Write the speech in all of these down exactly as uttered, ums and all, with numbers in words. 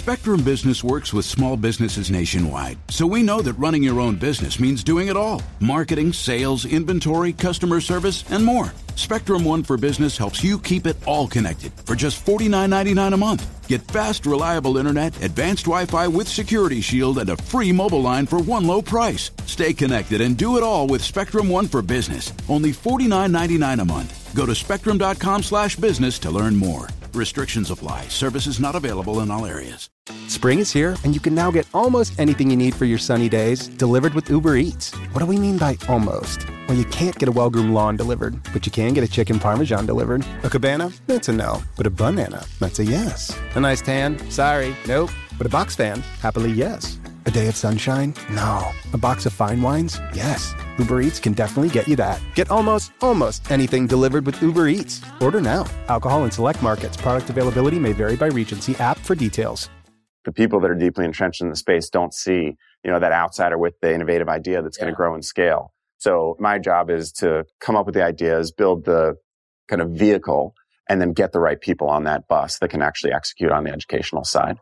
Spectrum Business works with small businesses nationwide, so we know that running your own business means doing it all. Marketing, sales, inventory, customer service, and more. Spectrum One for Business helps you keep it all connected for just forty-nine ninety-nine a month. Get fast, reliable internet, advanced Wi-Fi with Security Shield, and a free mobile line for one low price. Stay connected and do it all with Spectrum One for Business. Only forty-nine ninety-nine a month. Go to spectrum.com slash business to learn more. Restrictions apply. Services not available in all areas. Spring is here, and you can now get almost anything you need for your sunny days delivered with Uber Eats. What do we mean by almost? Well, you can't get a well-groomed lawn delivered, but you can get a chicken parmesan delivered. A cabana? That's a no. But a banana? That's a yes. A nice tan? Sorry, nope. But a box fan? Happily, yes. A day of sunshine? No. A box of fine wines? Yes. Uber Eats can definitely get you that. Get almost, almost anything delivered with Uber Eats. Order now. Alcohol in select markets. Product availability may vary by region. See app for details. The people that are deeply entrenched in the space don't see, you know, that outsider with the innovative idea that's yeah. going to grow and scale. So my job is to come up with the ideas, build the kind of vehicle, and then get the right people on that bus that can actually execute on the educational side.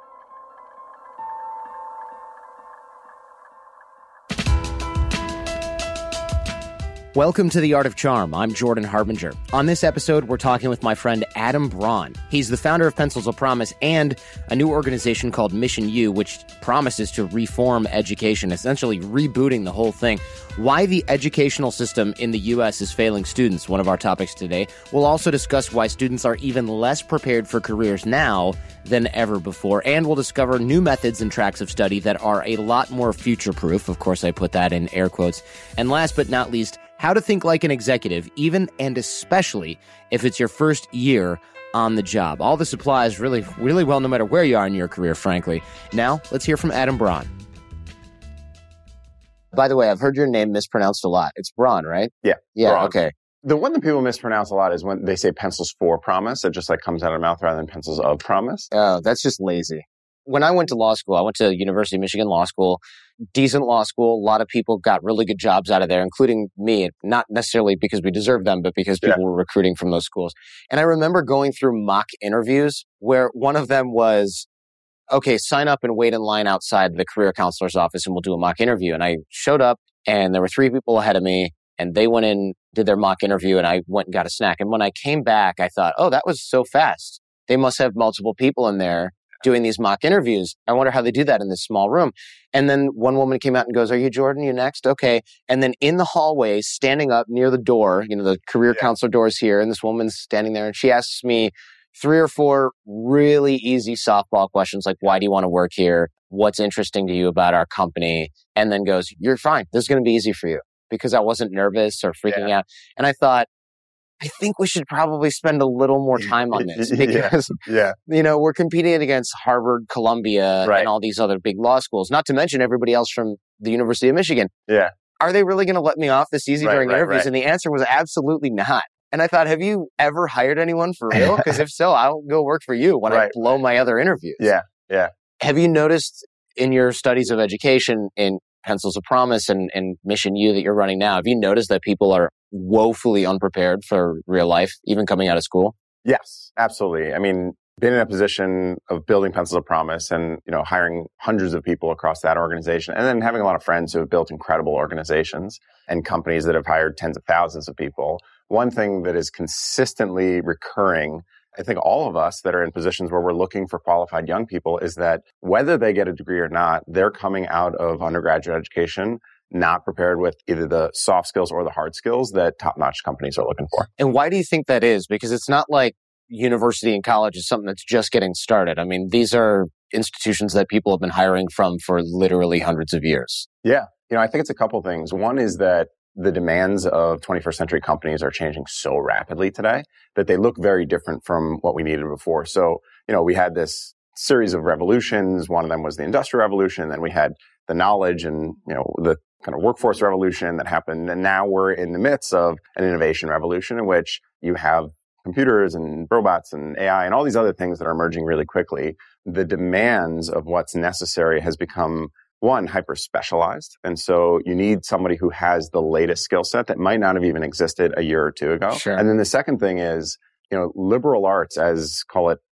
Welcome to The Art of Charm. I'm Jordan Harbinger. On this episode, we're talking with my friend Adam Braun. He's the founder of Pencils of Promise and a new organization called Mission U, which promises to reform education, essentially rebooting the whole thing. Why the educational system in the U S is failing students, one of our topics today. We'll also discuss why students are even less prepared for careers now than ever before. And we'll discover new methods and tracks of study that are a lot more future-proof. Of course, I put that in air quotes. And last but not least, how to think like an executive, even and especially if it's your first year on the job. All this applies really, really well no matter where you are in your career, frankly. Now, let's hear from Adam Braun. By the way, I've heard your name mispronounced a lot. It's Braun, right? Yeah. Yeah, Braun. Okay. The one that people mispronounce a lot is when they say pencils for promise. It just like comes out of their mouth rather than pencils of promise. Oh, that's just lazy. When I went to law school, I went to University of Michigan Law School, decent law school. A lot of people got really good jobs out of there, including me, not necessarily because we deserved them, but because people yeah. were recruiting from those schools. And I remember going through mock interviews where one of them was, okay, sign up and wait in line outside the career counselor's office and we'll do a mock interview. And I showed up and there were three people ahead of me and they went in, did their mock interview, and I went and got a snack. And when I came back, I thought, oh, that was so fast. They must have multiple people in there doing these mock interviews. I wonder how they do that in this small room. And then one woman came out and goes, are you Jordan? You next? Okay. And then in the hallway, standing up near the door, you know, the career yeah. counselor doors here, and this woman's standing there and she asks me three or four really easy softball questions like, why do you want to work here? What's interesting to you about our company? And then goes, you're fine. This is going to be easy for you, because I wasn't nervous or freaking yeah. out. And I thought, I think we should probably spend a little more time on this because, yeah. Yeah. you know, we're competing against Harvard, Columbia, right. and all these other big law schools, not to mention everybody else from the University of Michigan. Yeah. Are they really going to let me off this easy right, during right, interviews? Right. And the answer was absolutely not. And I thought, have you ever hired anyone for real? Because if so, I'll go work for you when right. I blow my other interviews. Yeah. Yeah. Have you noticed in your studies of education in Pencils of Promise and, and Mission U that you're running now, have you noticed that people are woefully unprepared for real life, even coming out of school? Yes, absolutely. I mean, been in a position of building Pencils of Promise and, you know, hiring hundreds of people across that organization, and then having a lot of friends who have built incredible organizations and companies that have hired tens of thousands of people. One thing that is consistently recurring, I think all of us that are in positions where we're looking for qualified young people, is that whether they get a degree or not, they're coming out of undergraduate education not prepared with either the soft skills or the hard skills that top-notch companies are looking for. And why do you think that is? Because it's not like university and college is something that's just getting started. I mean, these are institutions that people have been hiring from for literally hundreds of years. Yeah. You know, I think it's a couple things. One is that the demands of twenty-first century companies are changing so rapidly today that they look very different from what we needed before. So, you know, we had this series of revolutions. One of them was the Industrial Revolution. Then we had the knowledge and, you know, the kind of workforce revolution that happened. And now we're in the midst of an innovation revolution in which you have computers and robots and A I and all these other things that are emerging really quickly. The demands of what's necessary has become, one, hyper specialized. And so you need somebody who has the latest skill set that might not have even existed a year or two ago. Sure. And then the second thing is, you know, liberal arts, as call it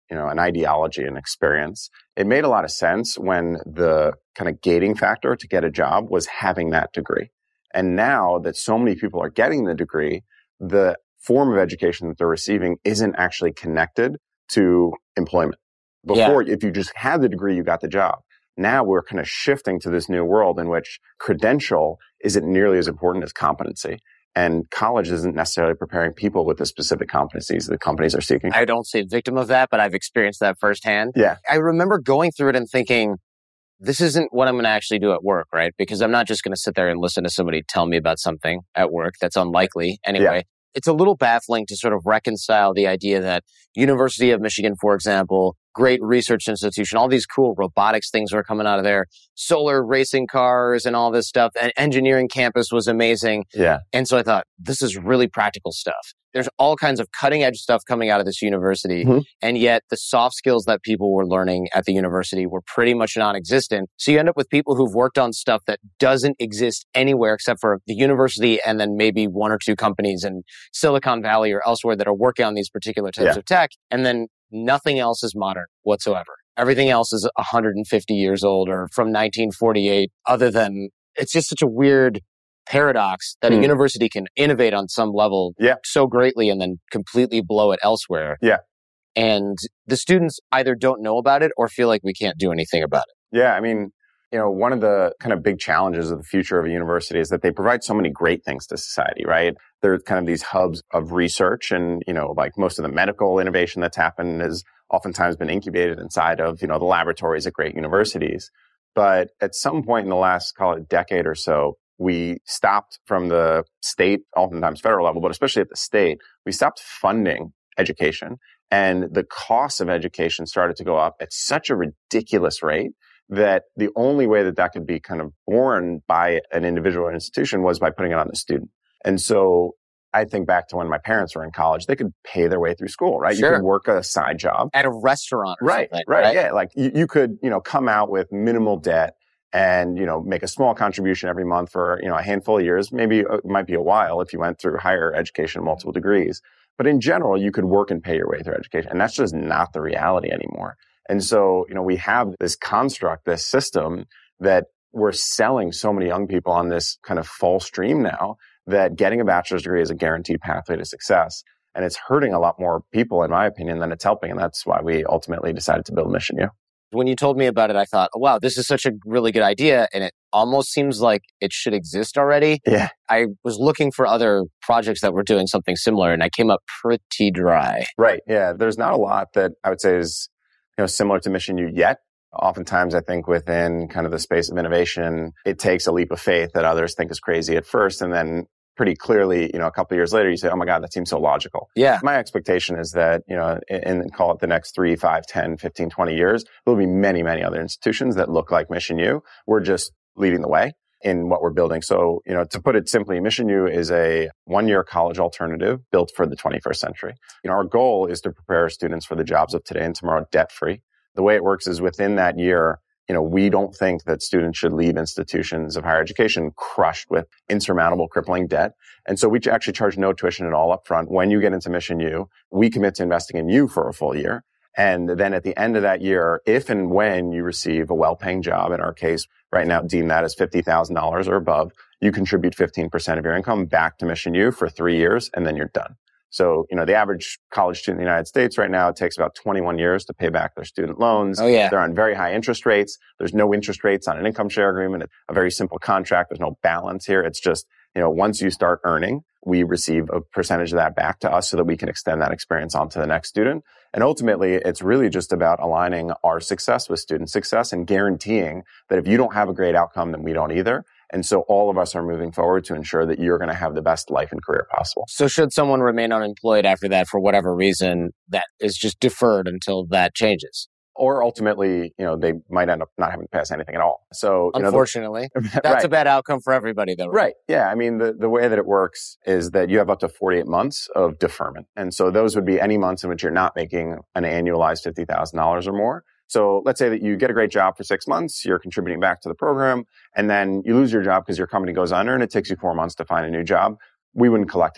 you know, an ideology and experience. It made a lot of sense when the kind of gating factor to get a job was having that degree. And now that so many people are getting the degree, the form of education that they're receiving isn't actually connected to employment. Before, yeah. if you just had the degree, you got the job. Now we're kind of shifting to this new world in which credential isn't nearly as important as competency. And college isn't necessarily preparing people with the specific competencies that companies are seeking. I don't say victim of that, but I've experienced that firsthand. Yeah. I remember going through it and thinking, this isn't what I'm going to actually do at work, right? Because I'm not just going to sit there and listen to somebody tell me about something at work. That's unlikely anyway. Yeah. It's a little baffling to sort of reconcile the idea that University of Michigan, for example, great research institution, all these cool robotics things are coming out of there, solar racing cars and all this stuff. And engineering campus was amazing. Yeah. And so I thought, this is really practical stuff. There's all kinds of cutting edge stuff coming out of this university. Mm-hmm. And yet the soft skills that people were learning at the university were pretty much non-existent. So you end up with people who've worked on stuff that doesn't exist anywhere except for the university and then maybe one or two companies in Silicon Valley or elsewhere that are working on these particular types yeah. of tech. And then nothing else is modern whatsoever. Everything else is one hundred fifty years old or from nineteen forty-eight, other than it's just such a weird paradox that mm. a university can innovate on some level yeah. so greatly and then completely blow it elsewhere. Yeah. And the students either don't know about it or feel like we can't do anything about it. Yeah. I mean, you know, one of the kind of big challenges of the future of a university is that they provide so many great things to society, right? They're kind of these hubs of research and, you know, like most of the medical innovation that's happened has oftentimes been incubated inside of, you know, the laboratories at great universities. But at some point in the last, call it decade or so, we stopped from the state, oftentimes federal level, but especially at the state, we stopped funding education. And the cost of education started to go up at such a ridiculous rate that the only way that that could be kind of borne by an individual institution was by putting it on the student. And so I think back to when my parents were in college, they could pay their way through school, right? Sure. You could work a side job. At a restaurant or right, something. Right, right, yeah. Like you, you could, you know, come out with minimal debt and, you know, make a small contribution every month for, you know, a handful of years. Maybe it might be a while if you went through higher education, multiple degrees. But in general, you could work and pay your way through education. And that's just not the reality anymore. And so, you know, we have this construct, this system that we're selling so many young people on this kind of false dream now that getting a bachelor's degree is a guaranteed pathway to success. And it's hurting a lot more people, in my opinion, than it's helping. And that's why we ultimately decided to build Mission U. When you told me about it, I thought, oh, wow, this is such a really good idea. And it almost seems like it should exist already. Yeah. I was looking for other projects that were doing something similar, and I came up pretty dry. Right. Yeah. There's not a lot that I would say is, you know, similar to Mission U yet. Oftentimes, I think within kind of the space of innovation, it takes a leap of faith that others think is crazy at first. And then pretty clearly, you know, a couple of years later, you say, oh my God, that seems so logical. Yeah. My expectation is that, you know, in, in call it the next three, five, ten, fifteen, twenty years, there'll be many, many other institutions that look like Mission U. We're just leading the way in what we're building. So, you know, to put it simply, Mission U is a one-year college alternative built for the twenty-first century. You know, our goal is to prepare students for the jobs of today and tomorrow debt-free. The way it works is within that year, you know, we don't think that students should leave institutions of higher education crushed with insurmountable crippling debt. And so we actually charge no tuition at all up front. When you get into Mission U, we commit to investing in you for a full year. And then at the end of that year, if and when you receive a well-paying job, in our case, right now, deem that as fifty thousand dollars or above, you contribute fifteen percent of your income back to Mission U for three years, and then you're done. So, you know, the average college student in the United States right now, it takes about twenty-one years to pay back their student loans. Oh, yeah. They're on very high interest rates. There's no interest rates on an income share agreement. It's a very simple contract. There's no balance here. It's just, you know, once you start earning, we receive a percentage of that back to us so that we can extend that experience on to the next student. And ultimately, it's really just about aligning our success with student success and guaranteeing that if you don't have a great outcome, then we don't either. And so all of us are moving forward to ensure that you're going to have the best life and career possible. So should someone remain unemployed after that for whatever reason, that is just deferred until that changes? Or ultimately, you know, they might end up not having to pass anything at all. So, you unfortunately, know, the, that's right. a bad outcome for everybody though. Right? right. Yeah. I mean, the, the way that it works is that you have up to forty-eight months of deferment. And so those would be any months in which you're not making an annualized fifty thousand dollars or more. So let's say that you get a great job for six months, you're contributing back to the program, and then you lose your job because your company goes under and it takes you four months to find a new job. We wouldn't collect in that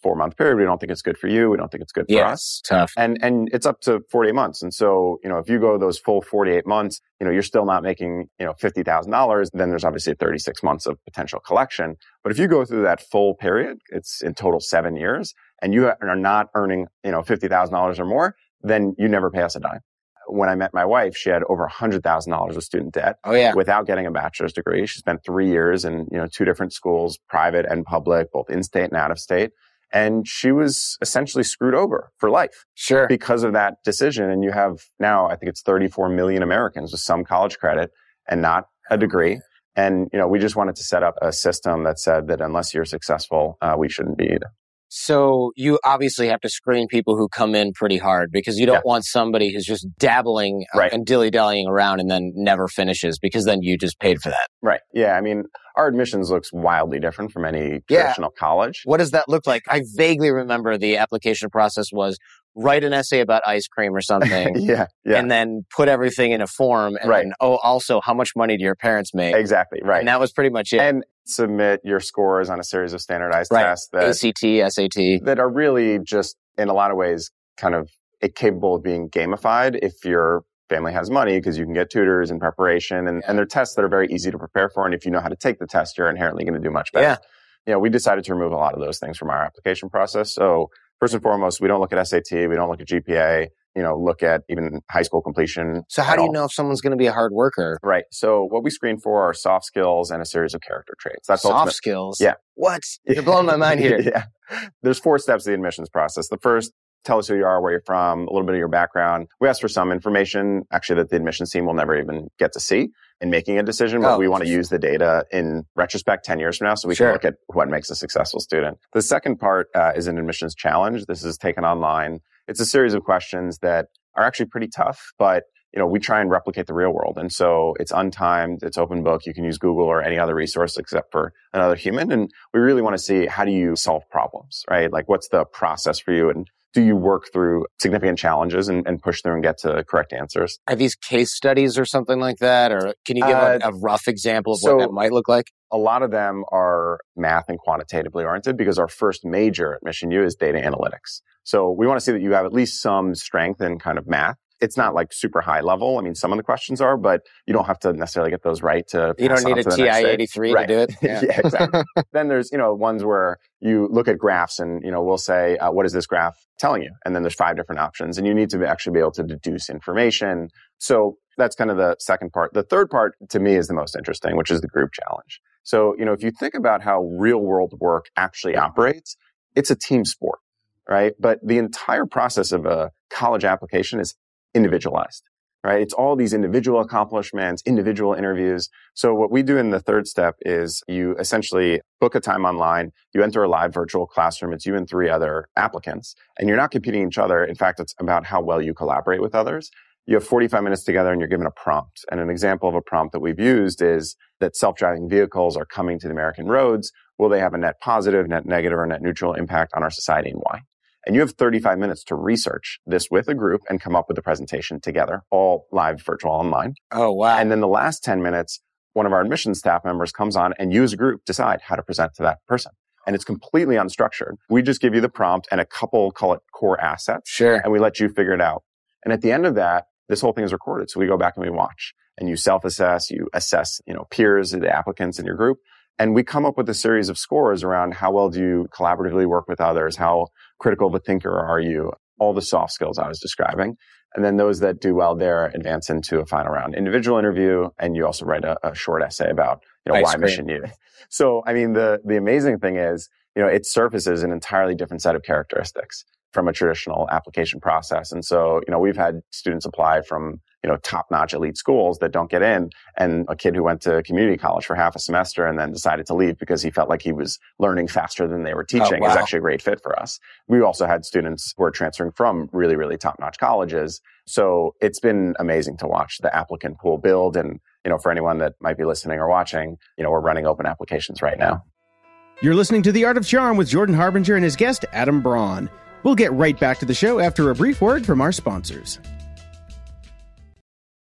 four month period. We don't think it's good for you. We don't think it's good for yeah, us. Tough. And, and it's up to forty-eight months. And so, you know, if you go those full forty-eight months, you know, you're still not making, you know, fifty thousand dollars, then there's obviously thirty-six months of potential collection. But if you go through that full period, it's in total seven years and you are not earning, you know, fifty thousand dollars or more, then you never pay us a dime. When I met my wife, she had over one hundred thousand dollars of student debt oh, yeah. without getting a bachelor's degree. She spent three years in, you know, two different schools, private and public, both in-state and out of state. And she was essentially screwed over for life. Sure. Because of that decision. And you have now, I think it's thirty-four million Americans with some college credit and not a degree. And, you know, we just wanted to set up a system that said that unless you're successful, uh, we shouldn't be either. So you obviously have to screen people who come in pretty hard because you don't yeah. want somebody who's just dabbling right. and dilly-dallying around and then never finishes because then you just paid for that. Right. Yeah. I mean, our admissions looks wildly different from any traditional yeah. college. What does that look like? I vaguely remember the application process was write an essay about ice cream or something. yeah, yeah. And then put everything in a form. And right. then, oh, also, how much money do your parents make? Exactly. Right. And that was pretty much it. And submit your scores on a series of standardized right. tests that A C T, S A T. That are really just, in a lot of ways, kind of capable of being gamified if your family has money because you can get tutors and preparation. And, yeah. and they're tests that are very easy to prepare for. And if you know how to take the test, you're inherently going to do much better. Yeah. You know, we decided to remove a lot of those things from our application process. So first and foremost, we don't look at S A T. We don't look at G P A. You know, look at even high school completion. So how do you all. know if someone's going to be a hard worker? Right. So what we screen for are soft skills and a series of character traits. That's soft ultimate. skills? Yeah. What? You're blowing my mind here. yeah. There's four steps to the admissions process. The first, tell us who you are, where you're from, a little bit of your background. We ask for some information, actually, that the admissions team will never even get to see in making a decision, but oh, we want to use the data in retrospect ten years from now so we sure. can look at what makes a successful student. The second part uh, is an admissions challenge. This is taken online. It's a series of questions that are actually pretty tough, but you know, we try and replicate the real world. And so it's untimed, it's open book. You can use Google or any other resource except for another human. And we really want to see, how do you solve problems, right? Like, what's the process for you? And do you work through significant challenges and, and push through and get to correct answers? Are these case studies or something like that? Or can you give uh, a, a rough example of so what that might look like? A lot of them are math and quantitatively oriented because our first major at Mission U is data analytics. So we want to see that you have at least some strength in kind of math. It's not like super high level. I mean, some of the questions are, but you don't have to necessarily get those right to You don't need a T I eighty-three right. to do it. Yeah, yeah exactly. Then there's, you know, ones where you look at graphs and, you know, we'll say, uh, what is this graph telling you? And then there's five different options and you need to actually be able to deduce information. So that's kind of the second part. The third part to me is the most interesting, which is the group challenge. So, you know, if you think about how real world work actually operates, it's a team sport, right? But the entire process of a college application is individualized, right? It's all these individual accomplishments, individual interviews. So what we do in the third step is you essentially book a time online, you enter a live virtual classroom, it's you and three other applicants, and you're not competing each other. In fact, it's about how well you collaborate with others. You have forty-five minutes together and you're given a prompt. And an example of a prompt that we've used is that self-driving vehicles are coming to the American roads. Will they have a net positive, net negative, or net neutral impact on our society and why? And you have thirty-five minutes to research this with a group and come up with a presentation together, all live, virtual, online. Oh, wow. And then the last ten minutes, one of our admissions staff members comes on and you as a group decide how to present to that person. And it's completely unstructured. We just give you the prompt and a couple, call it core assets. Sure. And we let you figure it out. And at the end of that, this whole thing is recorded. So we go back and we watch and you self-assess, you assess, you know, peers, the applicants in your group. And we come up with a series of scores around how well do you collaboratively work with others? How critical of a thinker are you? All the soft skills I was describing. And then those that do well there advance into a final round individual interview. And you also write a, a short essay about, you know, Ice why cream. Mission U. So, I mean, the, the amazing thing is, you know, it surfaces an entirely different set of characteristics from a traditional application process. And so, you know, we've had students apply from, you know, top-notch elite schools that don't get in, and a kid who went to community college for half a semester and then decided to leave because he felt like he was learning faster than they were teaching oh, wow. is actually a great fit for us. We also had students who are transferring from really, really top-notch colleges. So it's been amazing to watch the applicant pool build. And, you know, for anyone that might be listening or watching, you know, we're running open applications right now. You're listening to The Art of Charm with Jordan Harbinger and his guest, Adam Braun. We'll get right back to the show after a brief word from our sponsors.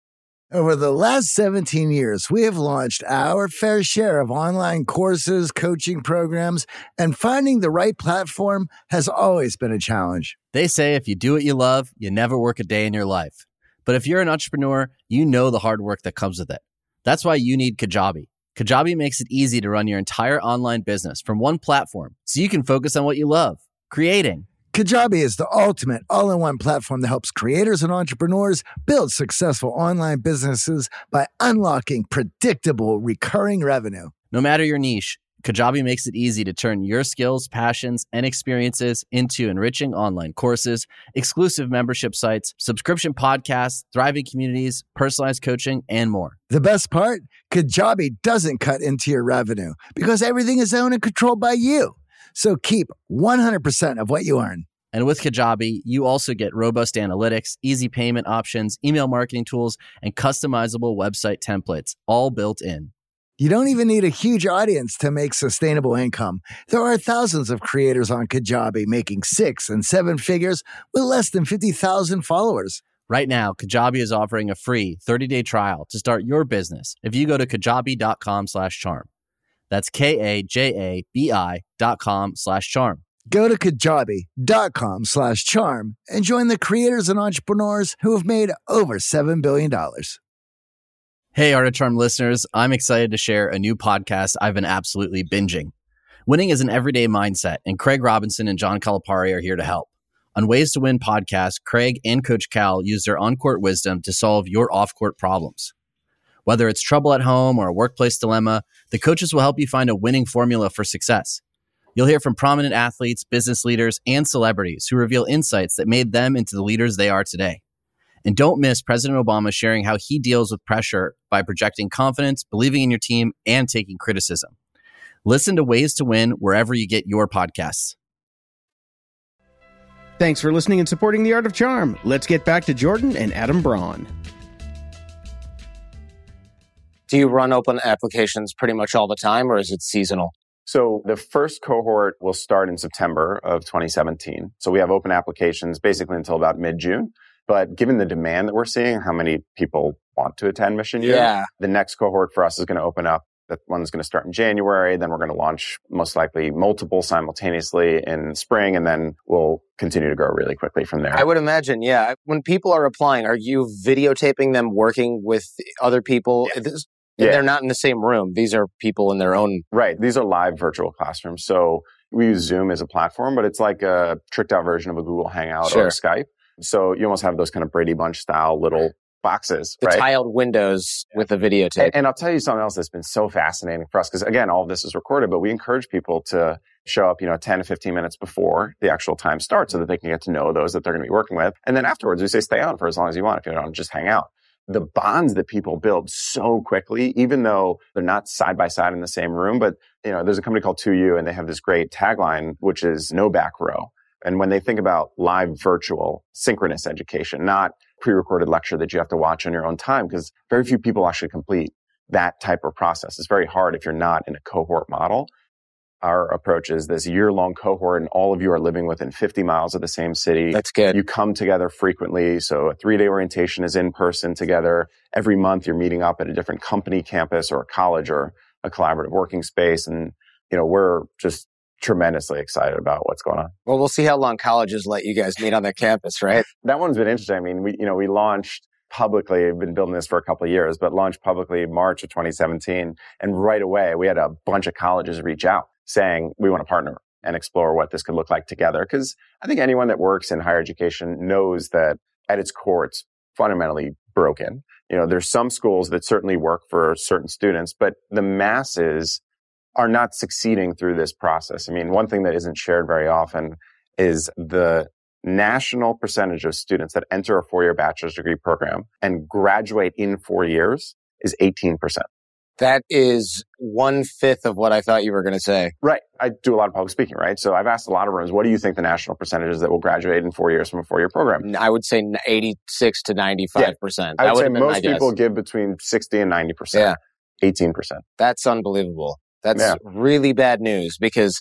Over the last seventeen years, we have launched our fair share of online courses, coaching programs, and finding the right platform has always been a challenge. They say if you do what you love, you never work a day in your life. But if you're an entrepreneur, you know the hard work that comes with it. That's why you need Kajabi. Kajabi makes it easy to run your entire online business from one platform so you can focus on what you love, creating. Kajabi is the ultimate all-in-one platform that helps creators and entrepreneurs build successful online businesses by unlocking predictable, recurring revenue. No matter your niche, Kajabi makes it easy to turn your skills, passions, and experiences into enriching online courses, exclusive membership sites, subscription podcasts, thriving communities, personalized coaching, and more. The best part? Kajabi doesn't cut into your revenue because everything is owned and controlled by you. So keep one hundred percent of what you earn. And with Kajabi, you also get robust analytics, easy payment options, email marketing tools, and customizable website templates, all built in. You don't even need a huge audience to make sustainable income. There are thousands of creators on Kajabi making six and seven figures with less than fifty thousand followers. Right now, Kajabi is offering a free thirty-day trial to start your business if you go to kajabi.com slash charm. That's K-A-J-A-B-I dot com slash charm. Go to kajabi.com slash charm and join the creators and entrepreneurs who have made over seven billion dollars. Hey, Art of Charm listeners, I'm excited to share a new podcast I've been absolutely binging. Winning is an everyday mindset, and Craig Robinson and John Calipari are here to help. On Ways to Win podcast, Craig and Coach Cal use their on-court wisdom to solve your off-court problems. Whether it's trouble at home or a workplace dilemma, the coaches will help you find a winning formula for success. You'll hear from prominent athletes, business leaders, and celebrities who reveal insights that made them into the leaders they are today. And don't miss President Obama sharing how he deals with pressure by projecting confidence, believing in your team, and taking criticism. Listen to Ways to Win wherever you get your podcasts. Thanks for listening and supporting The Art of Charm. Let's get back to Jordan and Adam Braun. Do you run open applications pretty much all the time, or is it seasonal? So the first cohort will start in September of twenty seventeen. So we have open applications basically until about mid-June. But given the demand that we're seeing, how many people want to attend Mission Year, yeah. the next cohort for us is going to open up. That one's going to start in January. Then we're going to launch most likely multiple simultaneously in spring. And then we'll continue to grow really quickly from there. I would imagine, yeah. When people are applying, are you videotaping them working with other people? Yeah. This, yeah. They're not in the same room. These are people in their own... Right. These are live virtual classrooms. So we use Zoom as a platform, but it's like a tricked out version of a Google Hangout sure. or a Skype. So you almost have those kind of Brady Bunch style little boxes, the right? tiled windows with a videotape. And, and I'll tell you something else that's been so fascinating for us, because again, all of this is recorded, but we encourage people to show up, you know, ten to fifteen minutes before the actual time starts so that they can get to know those that they're going to be working with. And then afterwards, we say stay on for as long as you want if you don't just hang out. The bonds that people build so quickly, even though they're not side by side in the same room, but you know, there's a company called two U and they have this great tagline, which is no back row. And when they think about live virtual synchronous education, not pre-recorded lecture that you have to watch on your own time, because very few people actually complete that type of process. It's very hard if you're not in a cohort model. Our approach is this year-long cohort, and all of you are living within fifty miles of the same city. That's good. You come together frequently. So a three-day orientation is in person together. Every month you're meeting up at a different company campus or a college or a collaborative working space. And, you know, we're just tremendously excited about what's going on. Well, we'll see how long colleges let you guys meet on their campus, right? That one's been interesting. I mean, we, you know, we launched publicly, I've been building this for a couple of years, but launched publicly March of twenty seventeen. And right away, we had a bunch of colleges reach out saying, we want to partner and explore what this could look like together. Because I think anyone that works in higher education knows that at its core, it's fundamentally broken. You know, there's some schools that certainly work for certain students, but the masses are not succeeding through this process. I mean, one thing that isn't shared very often is the national percentage of students that enter a four-year bachelor's degree program and graduate in four years is eighteen percent. That is one-fifth of what I thought you were going to say. Right. I do a lot of public speaking, right? So I've asked a lot of rooms, what do you think the national percentage is that will graduate in four years from a four-year program? I would say eighty-six to ninety-five percent. Yeah. I would that say most people give between sixty and ninety percent. Yeah. eighteen percent. That's unbelievable. That's yeah. really bad news, because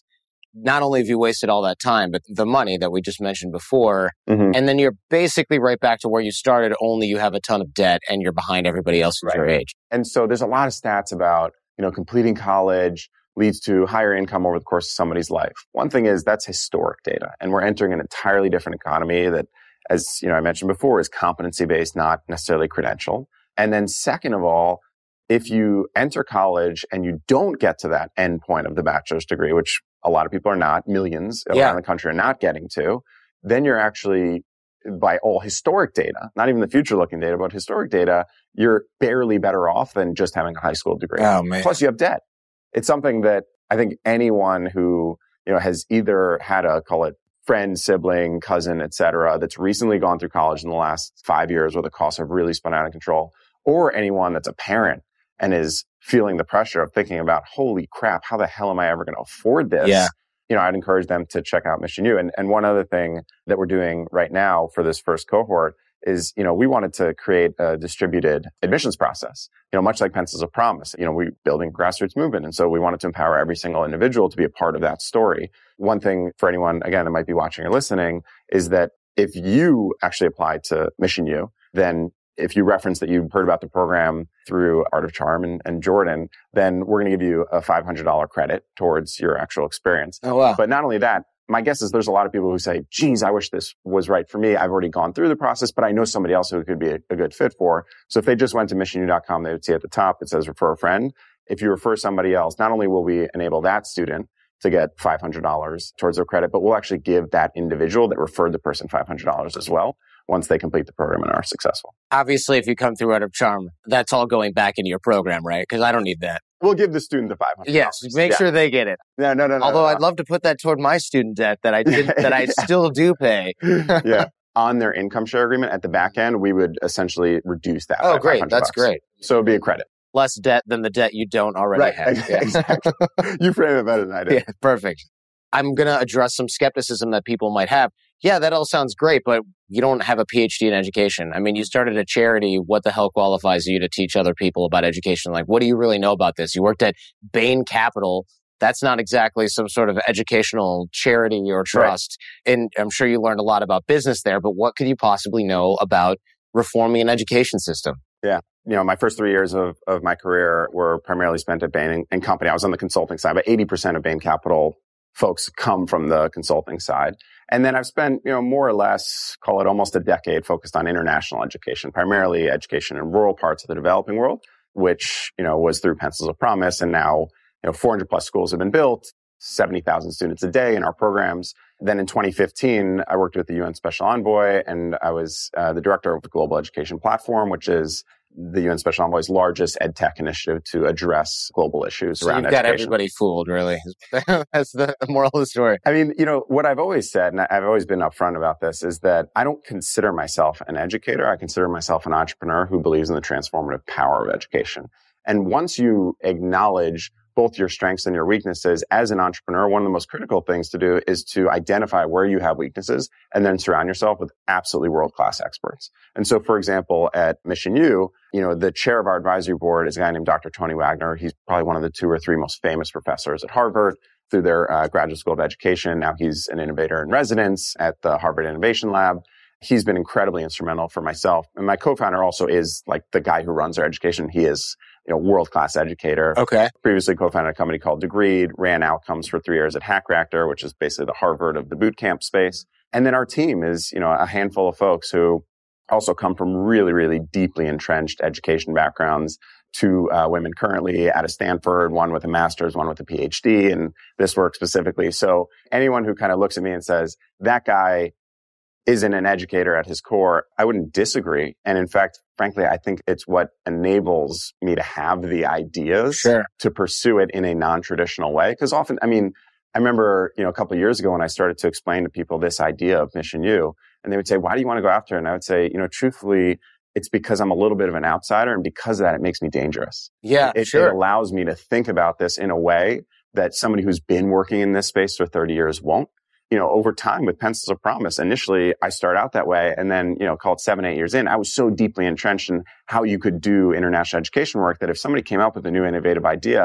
not only have you wasted all that time, but the money that we just mentioned before. Mm-hmm. And then you're basically right back to where you started, only you have a ton of debt and you're behind everybody else who's Right. your age. And so there's a lot of stats about, you know, completing college leads to higher income over the course of somebody's life. One thing is that's historic data. And we're entering an entirely different economy that, as you know, I mentioned before, is competency-based, not necessarily credential. And then second of all, if you enter college and you don't get to that end point of the bachelor's degree, which a lot of people are not, millions Yeah. around the country are not getting to, then you're actually, by all historic data, not even the future-looking data, but historic data, you're barely better off than just having a high school degree. Oh, man. Plus, you have debt. It's something that I think anyone who, you know, has either had a, call it friend, sibling, cousin, et cetera, that's recently gone through college in the last five years where the costs have really spun out of control, or anyone that's a parent and is feeling the pressure of thinking about, holy crap, how the hell am I ever going to afford this? Yeah. You know, I'd encourage them to check out Mission U. And, and one other thing that we're doing right now for this first cohort is, you know, we wanted to create a distributed admissions process, you know, much like Pencils of Promise. You know, we're building grassroots movement. And so we wanted to empower every single individual to be a part of that story. One thing for anyone, again, that might be watching or listening is that if you actually apply to Mission U, then if you reference that you've heard about the program through Art of Charm and, and Jordan, then we're going to give you a five hundred dollars credit towards your actual experience. Oh, wow. But not only that, my guess is there's a lot of people who say, geez, I wish this was right for me. I've already gone through the process, but I know somebody else who it could be a, a good fit for. So if they just went to mission u dot com, they would see at the top, it says refer a friend. If you refer somebody else, not only will we enable that student to get five hundred dollars towards their credit, but we'll actually give that individual that referred the person five hundred dollars as well once they complete the program and are successful. Obviously, if you come through Art of Charm, that's all going back into your program, right? Because I don't need that. We'll give the student the five hundred dollars. Yes, make yeah. sure they get it. No, no, no, no. Although no, no. I'd love to put that toward my student debt that I did, that I still do pay. Yeah. On their income share agreement at the back end, we would essentially reduce that. Oh, by great. five hundred That's bucks. great. So it'd be a credit. Less debt than the debt you don't already Right. have. Yeah. Exactly. You frame it better than I did. Yeah, perfect. I'm going to address some skepticism that people might have. Yeah, that all sounds great, but you don't have a P H D in education. I mean, you started a charity. What the hell qualifies you to teach other people about education? Like, what do you really know about this? You worked at Bain Capital. That's not exactly some sort of educational charity or trust. Right. And I'm sure you learned a lot about business there, but what could you possibly know about reforming an education system? Yeah. You know, my first three years of, of my career were primarily spent at Bain and, and Company. I was on the consulting side, but eighty percent of Bain Capital folks come from the consulting side. And then I've spent, you know, more or less, call it almost a decade focused on international education, primarily education in rural parts of the developing world, which, you know, was through Pencils of Promise. And now, you know, four hundred plus schools have been built, seventy thousand students a day in our programs. Then in twenty fifteen, I worked with the U N Special Envoy, and I was uh, the director of the Global Education Platform, which is the U N Special Envoy's largest ed tech initiative to address global issues so around you've got education. Everybody fooled, really. That's the moral of the story. I mean, you know, what I've always said, and I've always been upfront about this, is that I don't consider myself an educator. I consider myself an entrepreneur who believes in the transformative power of education. And once you acknowledge both your strengths and your weaknesses as an entrepreneur, one of the most critical things to do is to identify where you have weaknesses and then surround yourself with absolutely world-class experts. And so, for example, at Mission U, you know, the chair of our advisory board is a guy named Doctor Tony Wagner. He's probably one of the two or three most famous professors at Harvard through their uh, Graduate School of Education. Now he's an innovator in residence at the Harvard Innovation Lab. He's been incredibly instrumental for myself. And my co-founder also is like the guy who runs our education. He is, you know, world-class educator. Okay. Previously co-founded a company called Degreed, ran outcomes for three years at Hack Reactor, which is basically the Harvard of the boot camp space. And then our team is, you know, a handful of folks who also come from really, really deeply entrenched education backgrounds. Two uh, women currently out of Stanford, one with a master's, one with a P H D, and this work specifically. So anyone who kind of looks at me and says, that guy isn't an educator at his core, I wouldn't disagree. And in fact, frankly, I think it's what enables me to have the ideas Sure. to pursue it in a non-traditional way. Because often, I mean, I remember, you know, a couple of years ago when I started to explain to people this idea of Mission U, and they would say, why do you want to go after it? And I would say, you know, truthfully, it's because I'm a little bit of an outsider, and because of that, it makes me dangerous. Yeah, it, sure. It allows me to think about this in a way that somebody who's been working in this space for thirty years won't. You know, over time with Pencils of Promise, initially I started out that way. And then, you know, call it seven, eight years in, I was so deeply entrenched in how you could do international education work that if somebody came up with a new innovative idea,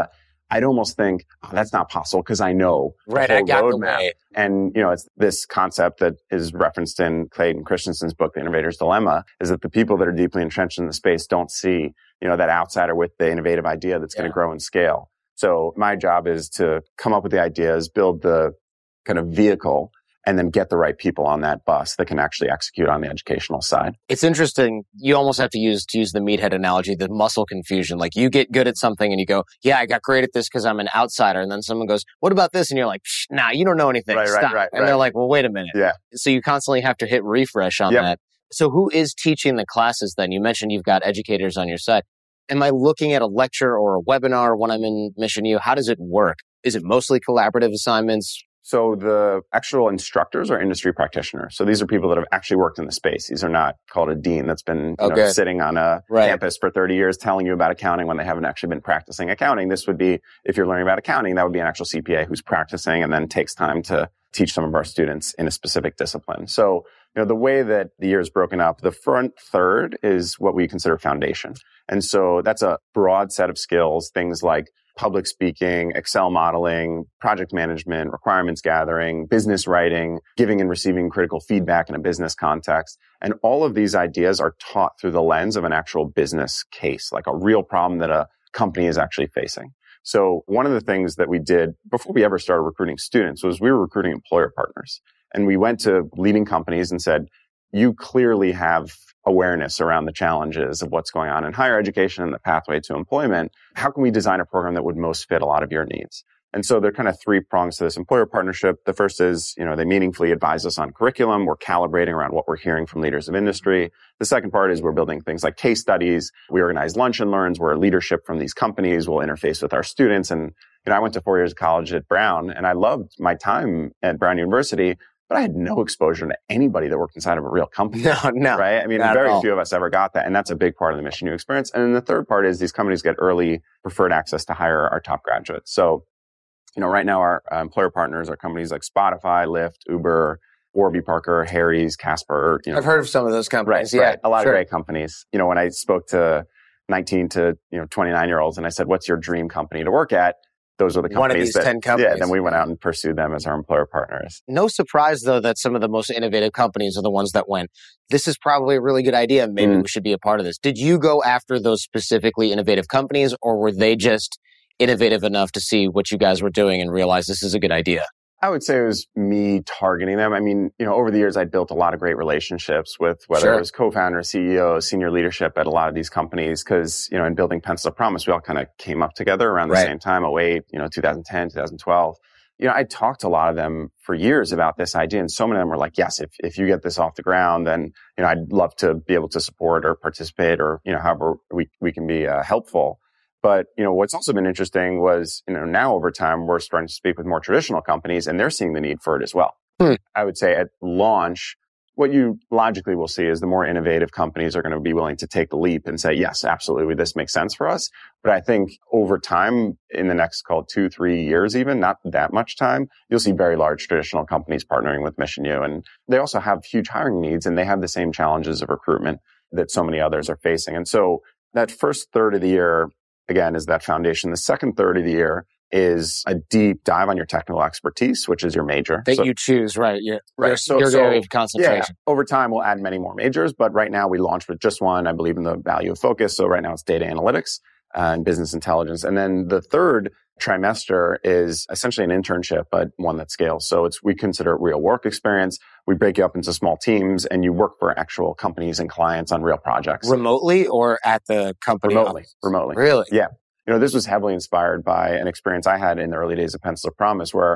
I'd almost think, oh, that's not possible because I know right, the whole I got roadmap. the way. And, you know, it's this concept that is referenced in Clayton Christensen's book, The Innovator's Dilemma, is that the people that are deeply entrenched in the space don't see, you know, that outsider with the innovative idea that's yeah. going to grow and scale. So my job is to come up with the ideas, build the kind of vehicle, and then get the right people on that bus that can actually execute on the educational side. It's interesting. You almost have to use, to use the meathead analogy, the muscle confusion. Like you get good at something and you go, yeah, I got great at this because I'm an outsider. And then someone goes, what about this? And you're like, nah, you don't know anything. Right, Stop. right, right, and right. they're like, well, wait a minute. Yeah. So you constantly have to hit refresh on yep. that. So who is teaching the classes then? You mentioned you've got educators on your side. Am I looking at a lecture or a webinar when I'm in Mission U? How does it work? Is it mostly collaborative assignments? So the actual instructors are industry practitioners. So these are people that have actually worked in the space. These are not called a dean that's been you okay. know, sitting on a right. campus for thirty years telling you about accounting when they haven't actually been practicing accounting. This would be, if you're learning about accounting, that would be an actual C P A who's practicing and then takes time to teach some of our students in a specific discipline. So, you know, the way that the year is broken up, the front third is what we consider foundation. And so that's a broad set of skills, things like public speaking, Excel modeling, project management, requirements gathering, business writing, giving and receiving critical feedback in a business context. And all of these ideas are taught through the lens of an actual business case, like a real problem that a company is actually facing. So one of the things that we did before we ever started recruiting students was we were recruiting employer partners. And we went to leading companies and said, you clearly have awareness around the challenges of what's going on in higher education and the pathway to employment. How can we design a program that would most fit a lot of your needs? And so there are kind of three prongs to this employer partnership. The first is, you know, they meaningfully advise us on curriculum. We're calibrating around what we're hearing from leaders of industry. The second part is we're building things like case studies. We organize lunch and learns where leadership from these companies will interface with our students. And, you know, I went to four years of college at Brown and I loved my time at Brown University, but I had no exposure to anybody that worked inside of a real company. No, no. Right? I mean, very few of us ever got that. And that's a big part of the Mission U experience. And then the third part is these companies get early preferred access to hire our top graduates. So, you know, right now our uh, employer partners are companies like Spotify, Lyft, Uber, Warby Parker, Harry's, Casper. You know. I've heard of some of those companies. Right, yeah, right. A lot sure. of great companies. You know, when I spoke to nineteen to, you know, twenty-nine year olds and I said, what's your dream company to work at? Those are the companies One of these that, ten companies. Yeah, then we went out and pursued them as our employer partners. No surprise, though, that some of the most innovative companies are the ones that went, this is probably a really good idea. Maybe mm. we should be a part of this. Did you go after those specifically innovative companies, or were they just innovative enough to see what you guys were doing and realize this is a good idea? I would say it was me targeting them. I mean, you know, over the years, I'd built a lot of great relationships with whether sure. it was co-founders, C E Os, senior leadership at a lot of these companies. Cause, you know, in building Pencil of Promise, we all kind of came up together around the right. same time, oh eight, you know, two thousand ten, two thousand twelve. You know, I talked to a lot of them for years about this idea. And so many of them were like, yes, if, if you get this off the ground, then, you know, I'd love to be able to support or participate or, you know, however we, we can be uh, helpful. But, you know, what's also been interesting was, you know, now over time, we're starting to speak with more traditional companies and they're seeing the need for it as well. Hmm. I would say at launch, what you logically will see is the more innovative companies are going to be willing to take the leap and say, yes, absolutely, this makes sense for us. But I think over time, in the next, call it two, three years even, not that much time, you'll see very large traditional companies partnering with Mission U. And they also have huge hiring needs and they have the same challenges of recruitment that so many others are facing. And so that first third of the year, again, is that foundation. The second third of the year is a deep dive on your technical expertise, which is your major. That so, you choose, right? Yeah. Right. Your, so, your so, area of concentration. Yeah, over time, we'll add many more majors, but right now we launched with just one. I believe in the value of focus. So right now it's data analytics uh, and business intelligence. And then the third trimester is essentially an internship, but one that scales. So it's, we consider it real work experience. We break you up into small teams and you work for actual companies and clients on real projects. Remotely or at the company? Remotely. Office? Remotely. Really? Yeah. You know, this was heavily inspired by an experience I had in the early days of Pencil of Promise where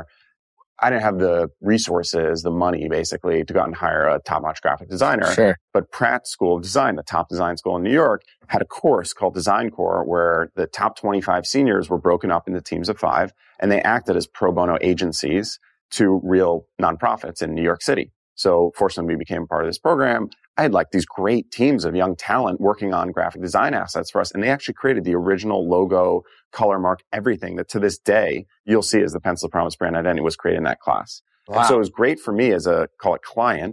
I didn't have the resources, the money basically to go out and hire a top-notch graphic designer. Sure. But Pratt School of Design, the top design school in New York, had a course called Design Core where the top twenty-five seniors were broken up into teams of five and they acted as pro bono agencies to real nonprofits in New York City. So fortunately, we became part of this program. I had like these great teams of young talent working on graphic design assets for us. And they actually created the original logo, color mark, everything that to this day you'll see as the Pencil of Promise brand identity was created in that class. Wow. And so it was great for me as a, call it client,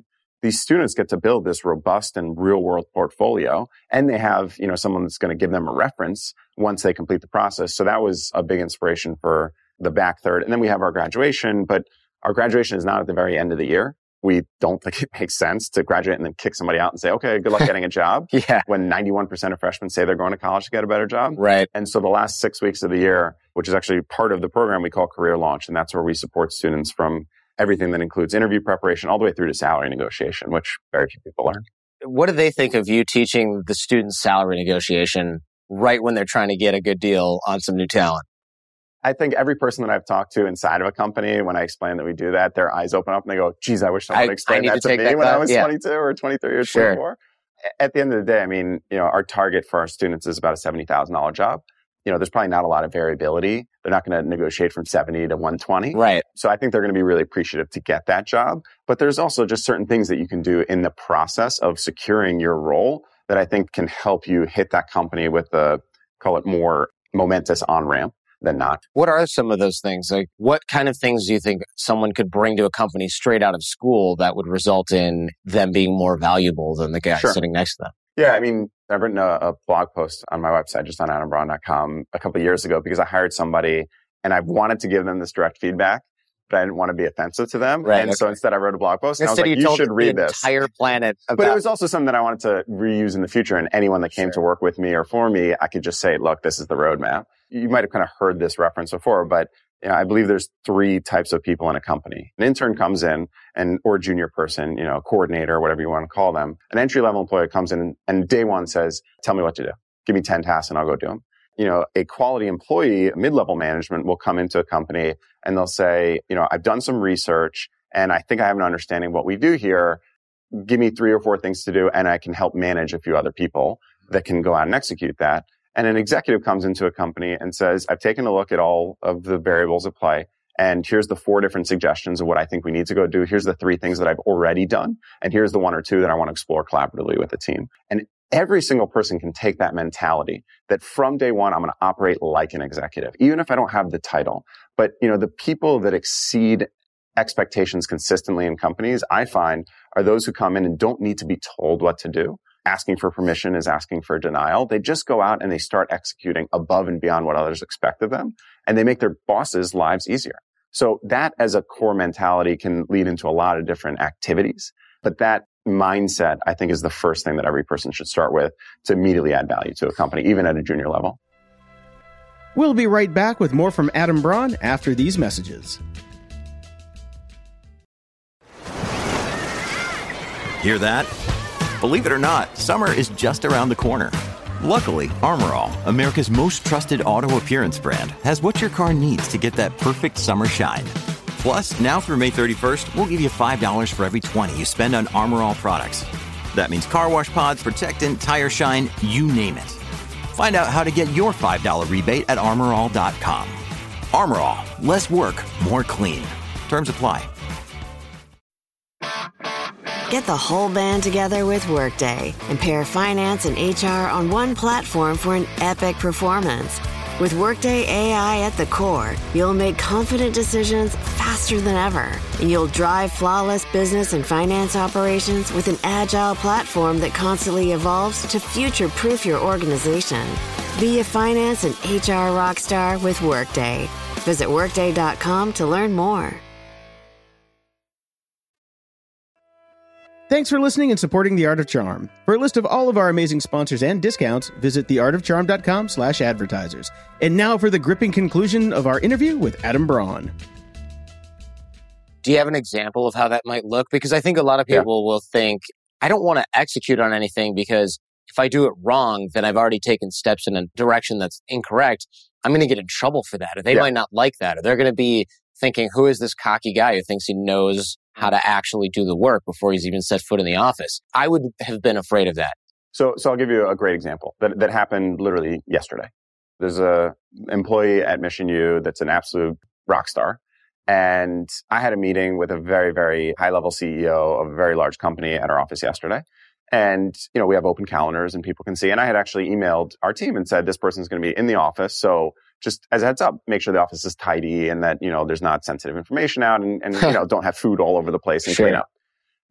these students get to build this robust and real world portfolio, and they have, you know, someone that's going to give them a reference once they complete the process. So that was a big inspiration for the back third. And then we have our graduation, but our graduation is not at the very end of the year. We don't think it makes sense to graduate and then kick somebody out and say, okay, good luck getting a job. Yeah. When ninety-one percent of freshmen say they're going to college to get a better job. Right. And so the last six weeks of the year, which is actually part of the program we call Career Launch, and that's where we support students from everything that includes interview preparation all the way through to salary negotiation, which very few people learn. What do they think of you teaching the students salary negotiation right when they're trying to get a good deal on some new talent? I think every person that I've talked to inside of a company, when I explain that we do that, their eyes open up and they go, geez, I wish someone I, explained that to, to me that when class. I was yeah. twenty-two or twenty-three or sure. twenty-four. At the end of the day, I mean, you know, our target for our students is about a seventy thousand dollars job. You know, there's probably not a lot of variability. They're not going to negotiate from seventy to one twenty. Right. So I think they're going to be really appreciative to get that job. But there's also just certain things that you can do in the process of securing your role that I think can help you hit that company with the, call it more momentous on-ramp than not. What are some of those things? Like, what kind of things do you think someone could bring to a company straight out of school that would result in them being more valuable than the guy Sure. sitting next to them? Yeah, I mean, I've written a, a blog post on my website, just on adam braun dot com, a couple of years ago because I hired somebody and I wanted to give them this direct feedback, but I didn't want to be offensive to them. Right, and okay. so instead I wrote a blog post and Instead I was like, you, you told should the read this. entire planet about... But it was also something that I wanted to reuse in the future, and anyone that came Sure. to work with me or for me, I could just say, look, this is the roadmap. You might have kind of heard this reference before, but you know, I believe there's three types of people in a company. An intern comes in, and or a junior person, you know, coordinator, whatever you want to call them. An entry-level employee comes in and, and day one says, tell me what to do. Give me ten tasks and I'll go do them. You know, a quality employee, mid-level management will come into a company and they'll say, you know, I've done some research and I think I have an understanding of what we do here. Give me three or four things to do and I can help manage a few other people that can go out and execute that. And an executive comes into a company and says, I've taken a look at all of the variables at play. And here's the four different suggestions of what I think we need to go do. Here's the three things that I've already done. And here's the one or two that I want to explore collaboratively with the team. And every single person can take that mentality that from day one, I'm going to operate like an executive, even if I don't have the title. But, you know, the people that exceed expectations consistently in companies, I find, are those who come in and don't need to be told what to do. Asking for permission is asking for denial. They just go out and they start executing above and beyond what others expect of them. And they make their bosses' lives easier. So that as a core mentality can lead into a lot of different activities. But that mindset, I think, is the first thing that every person should start with to immediately add value to a company, even at a junior level. We'll be right back with more from Adam Braun after these messages. Hear that? Believe it or not, summer is just around the corner. Luckily, Armor All, America's most trusted auto appearance brand, has what your car needs to get that perfect summer shine. Plus, now through May thirty-first, we'll give you five dollars for every twenty you spend on Armor All products. That means car wash pods, protectant, tire shine, you name it. Find out how to get your five dollars rebate at armor all dot com. Armor All, less work, more clean. Terms apply. Get the whole band together with Workday and pair finance and H R on one platform for an epic performance. With Workday A I at the core, you'll make confident decisions faster than ever, and you'll drive flawless business and finance operations with an agile platform that constantly evolves to future-proof your organization. Be a finance and H R rockstar with Workday. Visit workday dot com to learn more. Thanks for listening and supporting The Art of Charm. For a list of all of our amazing sponsors and discounts, visit the art of charm dot com slash advertisers. And now for the gripping conclusion of our interview with Adam Braun. Do you have an example of how that might look? Because I think a lot of people yeah. will think, I don't want to execute on anything because if I do it wrong, then I've already taken steps in a direction that's incorrect. I'm going to get in trouble for that. Or they yeah. might not like that. Or they're going to be thinking, who is this cocky guy who thinks he knows how to actually do the work before he's even set foot in the office? I would have been afraid of that. So, so I'll give you a great example that, that happened literally yesterday. There's a employee at Mission U that's an absolute rock star. And I had a meeting with a very, very high level C E O of a very large company at our office yesterday. And, you know, we have open calendars and people can see. And I had actually emailed our team and said, this person's going to be in the office. So just as a heads up, make sure the office is tidy and that, you know, there's not sensitive information out and, and you know, don't have food all over the place and sure. clean up.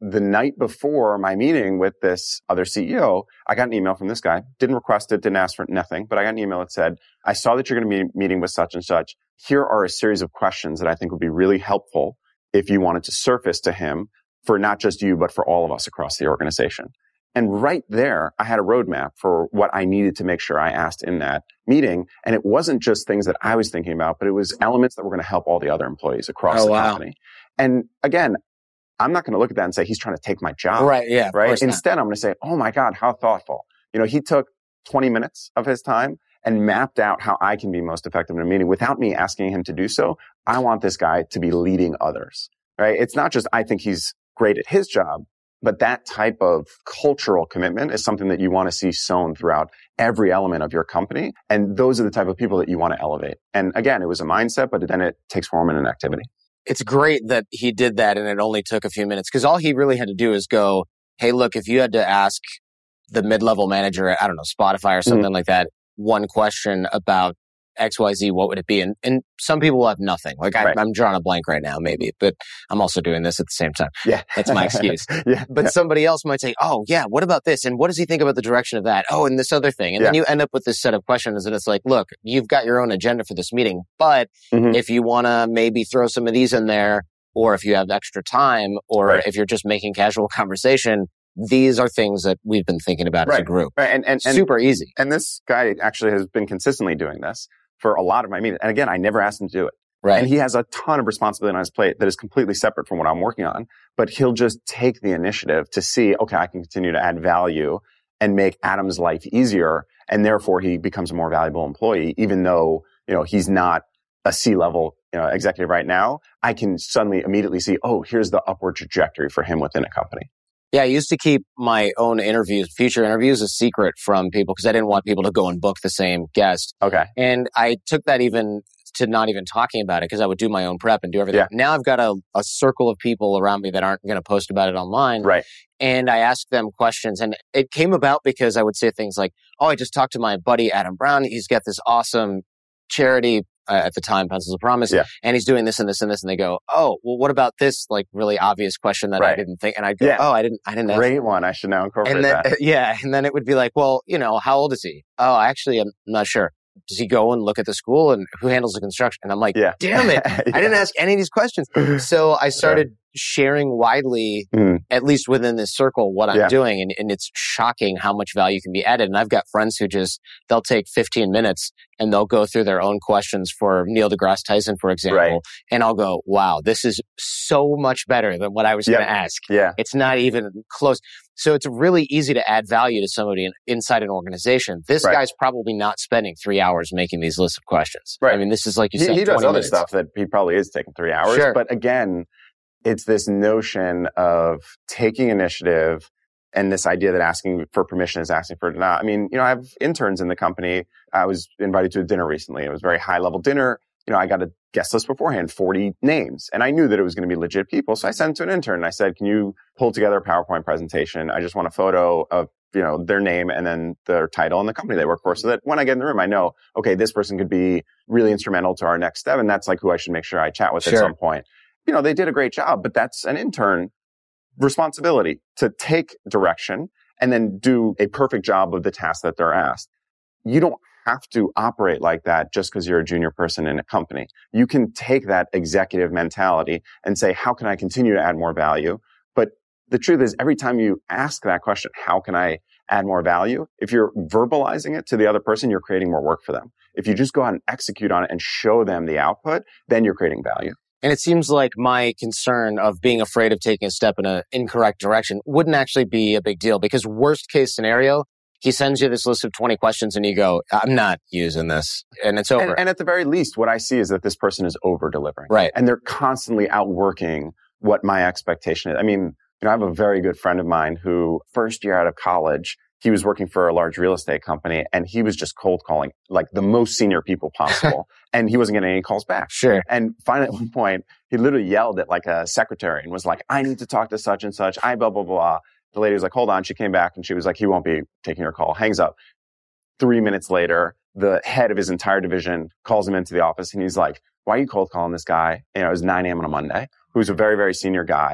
the night before my meeting with this other C E O, I got an email from this guy. Didn't request it, didn't ask for nothing, but I got an email that said, I saw that you're going to be meeting with such and such. Here are a series of questions that I think would be really helpful if you wanted to surface to him for not just you, but for all of us across the organization. And right there, I had a roadmap for what I needed to make sure I asked in that meeting. And it wasn't just things that I was thinking about, but it was elements that were going to help all the other employees across oh, the wow. company. And again, I'm not going to look at that and say he's trying to take my job. Right. Yeah. Right. Instead, I'm going to say, oh my God, how thoughtful. You know, he took twenty minutes of his time and mapped out how I can be most effective in a meeting without me asking him to do so. I want this guy to be leading others. Right. It's not just I think he's great at his job. But that type of cultural commitment is something that you want to see sown throughout every element of your company. And those are the type of people that you want to elevate. And again, it was a mindset, but then it takes form in an activity. It's great that he did that and it only took a few minutes because all he really had to do is go, hey, look, if you had to ask the mid-level manager at, I don't know, Spotify or something mm-hmm. like that, one question about X Y Z, what would it be? And and some people will have nothing. Like I, right. I'm drawing a blank right now, maybe, but I'm also doing this at the same time. Yeah. That's my excuse. yeah. But yeah. somebody else might say, oh, yeah, what about this? And what does he think about the direction of that? Oh, and this other thing. And yeah. then you end up with this set of questions and it's like, look, you've got your own agenda for this meeting, but mm-hmm. if you want to maybe throw some of these in there, or if you have extra time, or right. if you're just making casual conversation, these are things that we've been thinking about right. as a group. Right. And, and, and super easy. And this guy actually has been consistently doing this for a lot of my meetings. And again, I never asked him to do it. Right. And he has a ton of responsibility on his plate that is completely separate from what I'm working on. But he'll just take the initiative to see, okay, I can continue to add value and make Adam's life easier. And therefore he becomes a more valuable employee, even though, you know, he's not a C-level, you know, executive right now. I can suddenly immediately see, oh, here's the upward trajectory for him within a company. Yeah, I used to keep my own interviews, future interviews, a secret from people because I didn't want people to go and book the same guest. Okay. And I took that even to not even talking about it because I would do my own prep and do everything. Yeah. Now I've got a, a circle of people around me that aren't going to post about it online. Right. And I asked them questions. And it came about because I would say things like, oh, I just talked to my buddy Adam Brown. He's got this awesome charity. Uh, at the time, Pencils of Promise, yeah. and he's doing this and this and this, and they go, "Oh, well, what about this?" Like really obvious question that right. I didn't think, and I go, yeah. "Oh, I didn't, I didn't." Great ask. one. I should now incorporate and then, that. Yeah, and then it would be like, "Well, you know, how old is he?" "Oh, actually, I'm not sure." Does he go and look at the school and who handles the construction? And I'm like, yeah. damn it, yeah. I didn't ask any of these questions. So I started yeah. sharing widely, mm. at least within this circle, what I'm yeah. doing. And, and it's shocking how much value can be added. And I've got friends who just, they'll take fifteen minutes and they'll go through their own questions for Neil deGrasse Tyson, for example. Right. And I'll go, wow, this is so much better than what I was yep. going to ask. Yeah. It's not even close. So it's really easy to add value to somebody in, inside an organization. This right. guy's probably not spending three hours making these lists of questions. Right. I mean, this is like you he, said, he does other minutes. stuff that he probably is taking three hours. Sure. But again, it's this notion of taking initiative and this idea that asking for permission is asking for it not. I mean, you know, I have interns in the company. I was invited to a dinner recently. It was a very high level dinner. You know, I got a guest list beforehand, forty names. And I knew that it was going to be legit people. So I sent it to an intern and I said, can you pull together a PowerPoint presentation? I just want a photo of, you know, their name and then their title and the company they work for so that when I get in the room, I know, okay, this person could be really instrumental to our next step. And that's like who I should make sure I chat with sure. at some point. You know, they did a great job, but that's an intern responsibility to take direction and then do a perfect job of the task that they're asked. You don't have to operate like that just because you're a junior person in a company. You can take that executive mentality and say, how can I continue to add more value? But the truth is, every time you ask that question, how can I add more value? If you're verbalizing it to the other person, you're creating more work for them. If you just go out and execute on it and show them the output, then you're creating value. And it seems like my concern of being afraid of taking a step in an incorrect direction wouldn't actually be a big deal because worst case scenario, he sends you this list of twenty questions and you go, I'm not using this. And it's over. And, and at the very least, what I see is that this person is over delivering. Right. And they're constantly outworking what my expectation is. I mean, you know, I have a very good friend of mine who first year out of college, he was working for a large real estate company and he was just cold calling like the most senior people possible. And he wasn't getting any calls back. Sure. And finally at one point, he literally yelled at like a secretary and was like, I need to talk to such and such. I blah, blah, blah. The lady was like, hold on. She came back and she was like, he won't be taking your call. Hangs up. Three minutes later, the head of his entire division calls him into the office and he's like, why are you cold calling this guy? You know, it was nine a.m. on a Monday, who's a very, very senior guy.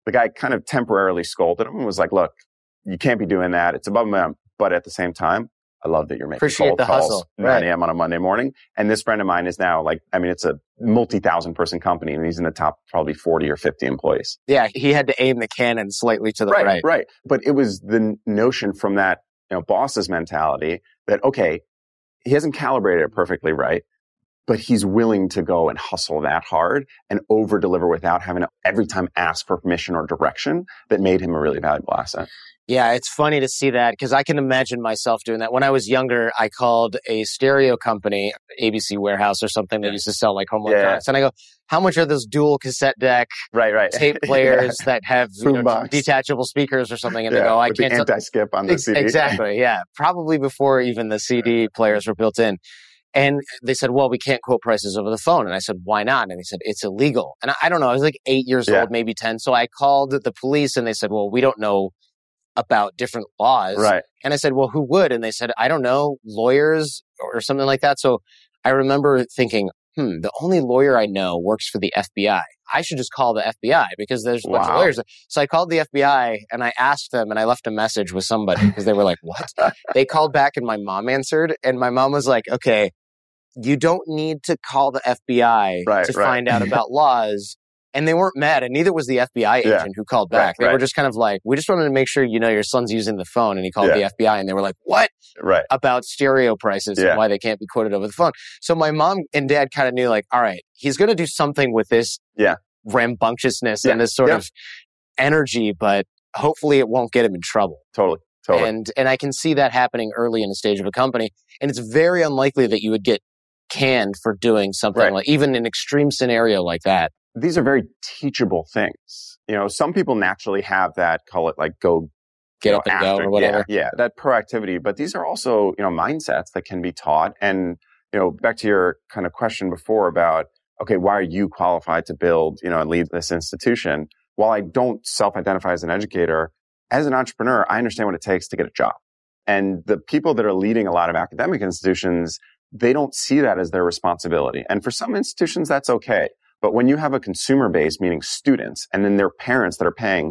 the guy kind of temporarily scolded him and was like, look, you can't be doing that. It's above me. But at the same time, I love that you're making Appreciate cold the calls hustle. nine Right. a.m. on a Monday morning. And this friend of mine is now like, I mean, it's a multi-thousand person company and he's in the top probably forty or fifty employees. Yeah, he had to aim the cannon slightly to the right. Right, right. But it was the notion from that, you know, boss's mentality that, okay, he hasn't calibrated it perfectly right, but he's willing to go and hustle that hard and over deliver without having to every time ask for permission or direction that made him a really valuable asset. Yeah, it's funny to see that because I can imagine myself doing that. When I was younger, I called a stereo company, A B C Warehouse or something that used to sell like home electronics. Yeah. And I go, how much are those dual cassette deck right, right. tape players yeah. that have you know, box. detachable speakers or something? And yeah, they go, I with can't. The anti-skip on the Ex- C D. Exactly, yeah. Probably before even the C D players were built in. And they said, well, we can't quote prices over the phone. And I said, why not? And they said, it's illegal. And I, I don't know, I was like eight years yeah. old, maybe ten. So I called the police and they said, well, we don't know about different laws. Right. And I said, well, who would? And they said, I don't know, lawyers or something like that. So I remember thinking, hmm, the only lawyer I know works for the F B I. I should just call the F B I because there's a wow. bunch of lawyers. So I called the F B I and I asked them and I left a message with somebody because they were like, what? They called back and my mom answered and my mom was like, okay, you don't need to call the F B I right, to right. find out about laws. And they weren't mad, and neither was the F B I agent yeah. who called back. Right, they right. were just kind of like, we just wanted to make sure you know your son's using the phone, and he called yeah. the F B I, and they were like, what? Right. About stereo prices yeah. and why they can't be quoted over the phone. So my mom and dad kind of knew, like, all right, he's going to do something with this yeah. rambunctiousness yeah. and this sort yeah. of energy, but hopefully it won't get him in trouble. Totally. Totally. And and I can see that happening early in the stage of a company, and it's very unlikely that you would get canned for doing something right. like, even an extreme scenario like that. These are very teachable things. You know, some people naturally have that, call it like go get you up know, and after, go or whatever. Yeah, yeah, that proactivity. But these are also, you know, mindsets that can be taught. And, you know, back to your kind of question before about, okay, why are you qualified to build, you know, and lead this institution? While I don't self-identify as an educator, as an entrepreneur, I understand what it takes to get a job. And the people that are leading a lot of academic institutions, they don't see that as their responsibility. And for some institutions, that's okay. But when you have a consumer base, meaning students, and then their parents that are paying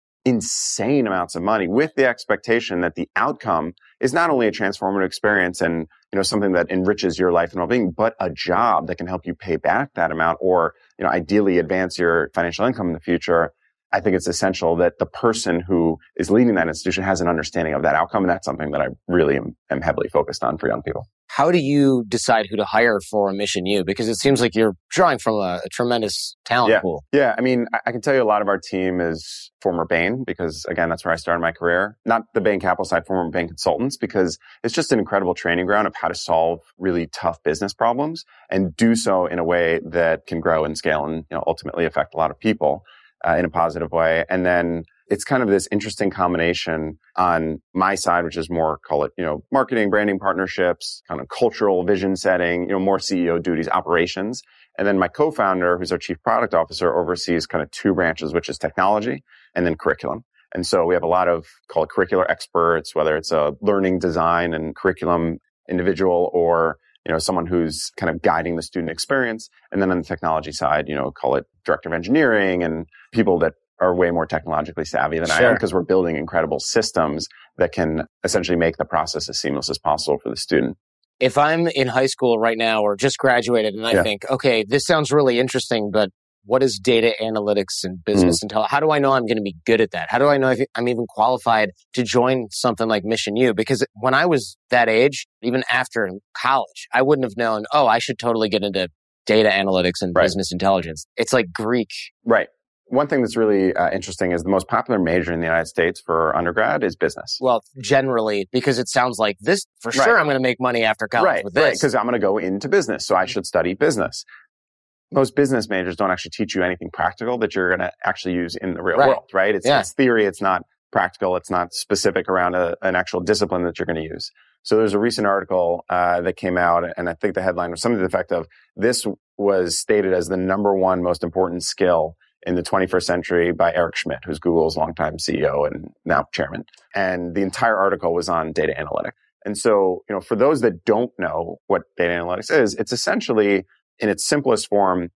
insane amounts of money with the expectation that the outcome is not only a transformative experience and, you know, something that enriches your life and well-being, but a job that can help you pay back that amount or, you know, ideally advance your financial income in the future, I think it's essential that the person who is leading that institution has an understanding of that outcome. And that's something that I really am, am heavily focused on for young people. How do you decide who to hire for Mission U? Because it seems like you're drawing from a, a tremendous talent yeah. pool. Yeah. I mean, I, I can tell you a lot of our team is former Bain because, again, that's where I started my career. Not the Bain Capital side, former Bain consultants, because it's just an incredible training ground of how to solve really tough business problems and do so in a way that can grow and scale and, you know, ultimately affect a lot of people uh, in a positive way. And then it's kind of this interesting combination on my side, which is more, call it, you know, marketing, branding, partnerships, kind of cultural vision setting, you know, more C E O duties, operations. And then my co-founder, who's our chief product officer, oversees kind of two branches, which is technology and then curriculum. And so we have a lot of, call it curricular experts, whether it's a learning design and curriculum individual or, you know, someone who's kind of guiding the student experience. And then on the technology side, you know, call it director of engineering and people that are way more technologically savvy than sure. I am because we're building incredible systems that can essentially make the process as seamless as possible for the student. If I'm in high school right now or just graduated and I yeah. think, okay, this sounds really interesting, but what is data analytics and business mm. intelligence? How do I know I'm going to be good at that? How do I know if I'm even qualified to join something like Mission U? Because when I was that age, even after college, I wouldn't have known, oh, I should totally get into data analytics and right. business intelligence. It's like Greek. Right. One thing that's really uh, interesting is the most popular major in the United States for undergrad is business. Well, generally, because it sounds like this, for sure, right. I'm going to make money after college right, with this. Right, because I'm going to go into business, so I should study business. Most business majors don't actually teach you anything practical that you're going to actually use in the real right. world, right? It's, yeah. it's theory, it's not practical, it's not specific around a, an actual discipline that you're going to use. So there's a recent article uh, that came out, and I think the headline was something to the effect of, this was stated as the number one most important skill in the twenty-first century by Eric Schmidt, who's Google's longtime C E O and now chairman. And the entire article was on data analytics. And so, you know, for those that don't know what data analytics is, it's essentially, in its simplest form,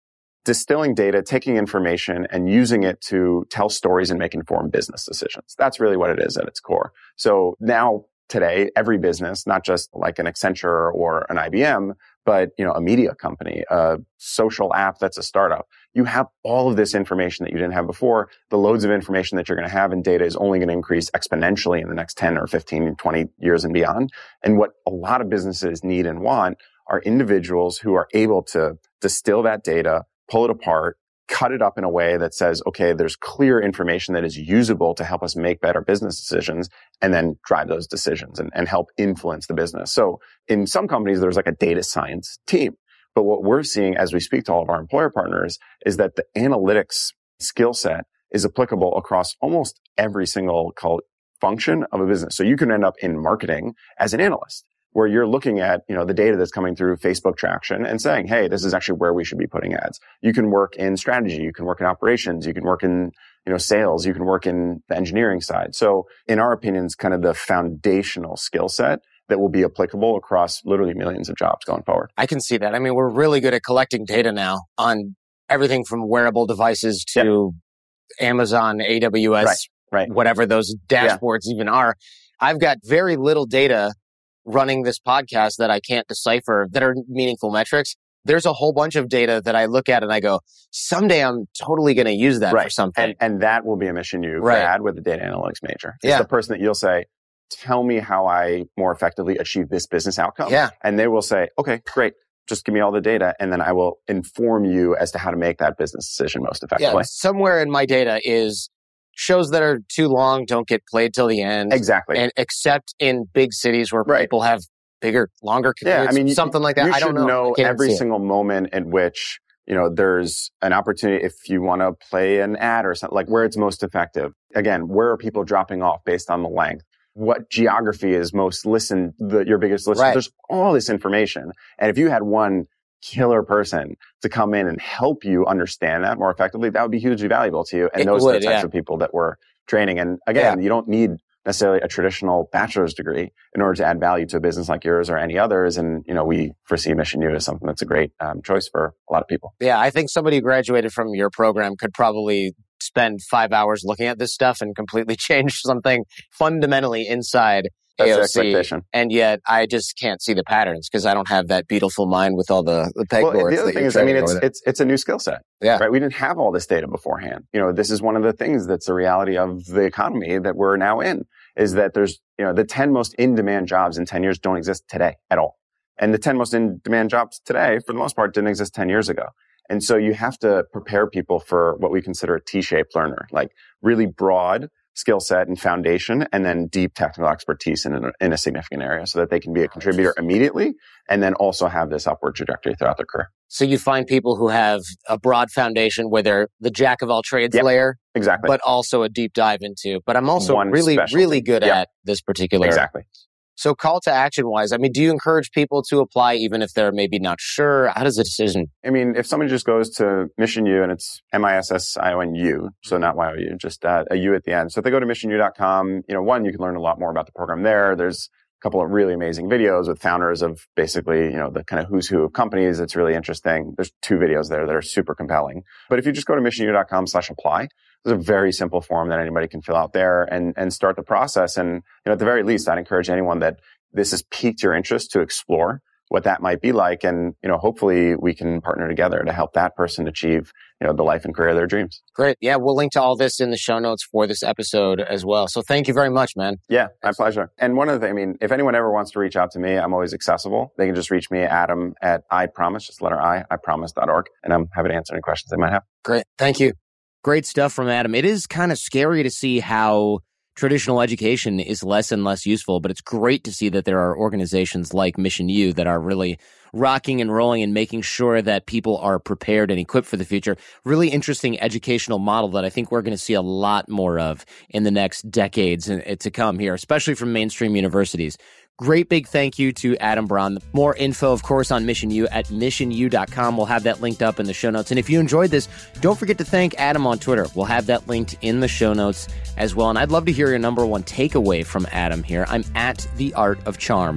distilling data, taking information, and using it to tell stories and make informed business decisions. That's really what it is at its core. So now, today, every business, not just like an Accenture or an I B M, but, you know, a media company, a social app that's a startup, you have all of this information that you didn't have before. The loads of information that you're going to have in data is only going to increase exponentially in the next ten or fifteen, twenty years and beyond. And what a lot of businesses need and want are individuals who are able to distill that data, pull it apart, cut it up in a way that says, okay, there's clear information that is usable to help us make better business decisions, and then drive those decisions and, and help influence the business. So in some companies, there's like a data science team. But what we're seeing as we speak to all of our employer partners is that the analytics skill set is applicable across almost every single call it, function of a business. So you can end up in marketing as an analyst, where you're looking at, you know, the data that's coming through Facebook traction and saying, hey, this is actually where we should be putting ads. You can work in strategy. You can work in operations. You can work in, you know, sales. You can work in the engineering side. So in our opinions, kind of the foundational skill set that will be applicable across literally millions of jobs going forward. I can see that. I mean, we're really good at collecting data now on everything from wearable devices to yep. Amazon, A W S, right, right. whatever those dashboards yeah. even are. I've got very little data running this podcast that I can't decipher that are meaningful metrics. There's a whole bunch of data that I look at and I go, someday I'm totally going to use that right. for something. And, and that will be a mission you right. grad with a data analytics major. It's yeah. the person that you'll say, tell me how I more effectively achieve this business outcome. Yeah. And they will say, okay, great. Just give me all the data. And then I will inform you as to how to make that business decision most effectively. Yeah. Somewhere in my data is shows that are too long don't get played till the end. Exactly. And except in big cities where right. people have bigger, longer commutes, yeah, I mean, something like that. You I don't should know. know I every single moment in which, you know, there's an opportunity if you want to play an ad or something, like where it's most effective. Again, where are people dropping off based on the length? What geography is most listened, the, your biggest listen? Right. There's all this information. And if you had one killer person to come in and help you understand that more effectively, that would be hugely valuable to you. And it those would, are the types yeah. of people that we're training. And again, yeah. you don't need necessarily a traditional bachelor's degree in order to add value to a business like yours or any others. And, you know, we foresee Mission U as something that's a great um, choice for a lot of people. Yeah, I think somebody who graduated from your program could probably spend five hours looking at this stuff and completely change something fundamentally inside That's A O the C. expectation. And yet I just can't see the patterns because I don't have that beautiful mind with all the, the pegboards. Well, the other that thing you're is, I mean, training it's, over it's, it's a new skill set. Yeah. Right. We didn't have all this data beforehand. You know, this is one of the things that's the reality of the economy that we're now in, is that there's, you know, the ten most in-demand jobs in ten years don't exist today at all. And the ten most in-demand jobs today, for the most part, didn't exist ten years ago. And so you have to prepare people for what we consider a T-shaped learner, like really broad skill set and foundation, and then deep technical expertise in a, in a significant area so that they can be a contributor immediately and then also have this upward trajectory throughout their career. So you find people who have a broad foundation where they're the jack of all trades yep, layer, exactly, but also a deep dive into, but I'm also One really, specialty. really good yep. at this particular. Exactly. So call to action wise, I mean, do you encourage people to apply even if they're maybe not sure? How does the decision? I mean, if somebody just goes to Mission U and it's M I S S I O N U, so not Y O U, just uh, a U at the end. So if they go to mission u dot com, you know, one, you can learn a lot more about the program there. There's a couple of really amazing videos with founders of basically, you know, the kind of who's who of companies. It's really interesting. There's two videos there that are super compelling. But if you just go to mission u dot com slash apply, there's a very simple form that anybody can fill out there and, and start the process. And, you know, at the very least, I'd encourage anyone that this has piqued your interest to explore what that might be like. And, you know, hopefully we can partner together to help that person achieve, you know, the life and career of their dreams. Great. Yeah. We'll link to all this in the show notes for this episode as well. So thank you very much, man. Yeah, my pleasure. And one of the things, I mean, if anyone ever wants to reach out to me, I'm always accessible. They can just reach me, Adam at I promise, just letter I, I promise dot org. And I'm happy to answer any questions they might have. Great. Thank you. Great stuff from Adam. It is kind of scary to see how traditional education is less and less useful, but it's great to see that there are organizations like Mission U that are really rocking and rolling and making sure that people are prepared and equipped for the future. Really interesting educational model that I think we're going to see a lot more of in the next decades to come here, especially from mainstream universities. Great big thank you to Adam Braun. More info, of course, on Mission U at mission u dot com. We'll have that linked up in the show notes. And if you enjoyed this, don't forget to thank Adam on Twitter. We'll have that linked in the show notes as well. And I'd love to hear your number one takeaway from Adam here. I'm at The Art of Charm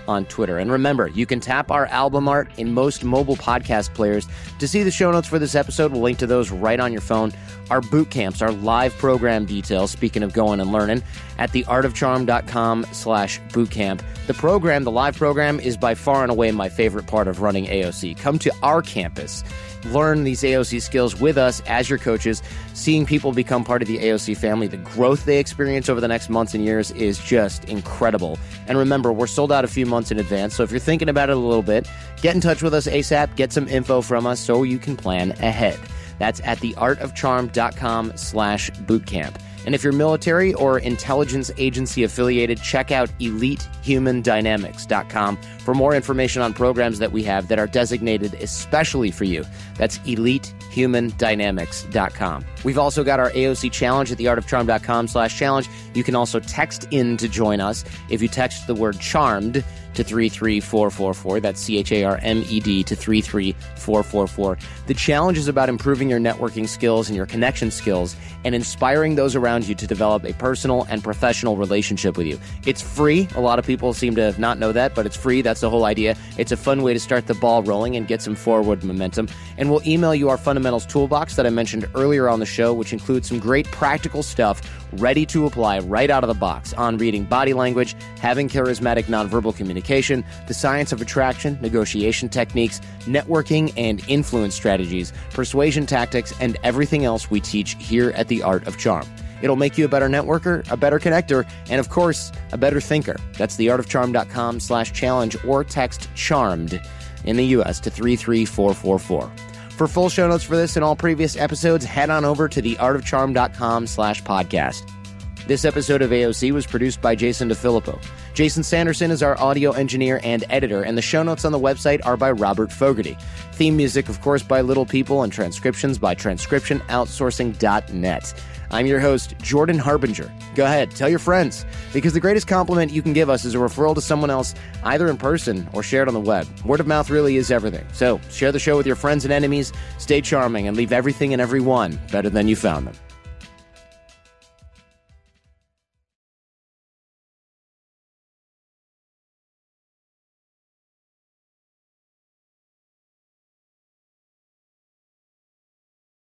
on Twitter. And remember, you can tap our album art in most mobile podcast players. To see the show notes for this episode, we'll link to those right on your phone. Our boot camps, our live program details, speaking of going and learning, at theartofcharm.com slash bootcamp. The program, the live program, is by far and away my favorite part of running A O C. Come to our campus. Learn these A O C skills with us as your coaches. Seeing people become part of the A O C family, the growth they experience over the next months and years is just incredible. And remember, we're sold out a few months in advance, so if you're thinking about it a little bit, get in touch with us ASAP, get some info from us so you can plan ahead. That's at theartofcharm.com slash bootcamp. And if you're military or intelligence agency affiliated, check out elite human dynamics dot com for more information on programs that we have that are designated especially for you. That's elite human dynamics dot com. We've also got our A O C challenge at theartofcharm.com slash challenge. You can also text in to join us. If you text the word charmed to three three four four four, that's C H A R M E D to three three four four four. The challenge is about improving your networking skills and your connection skills and inspiring those around you to develop a personal and professional relationship with you. It's free. A lot of people seem to not know that, but it's free. That's the whole idea. It's a fun way to start the ball rolling and get some forward momentum. And we'll email you our fundamentals toolbox that I mentioned earlier on the show, which includes some great practical stuff ready to apply right out of the box on reading body language, having charismatic nonverbal communication, the science of attraction, negotiation techniques, networking and influence strategies, persuasion tactics, and everything else we teach here at The Art of Charm. It'll make you a better networker, a better connector, and of course, a better thinker. That's theartofcharm.com slash challenge or text CHARMED in the U S to three three four four four. For full show notes for this and all previous episodes, head on over to theartofcharm.com slash podcast. This episode of A O C was produced by Jason DeFilippo. Jason Sanderson is our audio engineer and editor, and the show notes on the website are by Robert Fogarty. Theme music, of course, by Little People, and transcriptions by transcription outsourcing dot net. I'm your host, Jordan Harbinger. Go ahead, tell your friends, because the greatest compliment you can give us is a referral to someone else, either in person or shared on the web. Word of mouth really is everything. So share the show with your friends and enemies, stay charming, and leave everything and everyone better than you found them.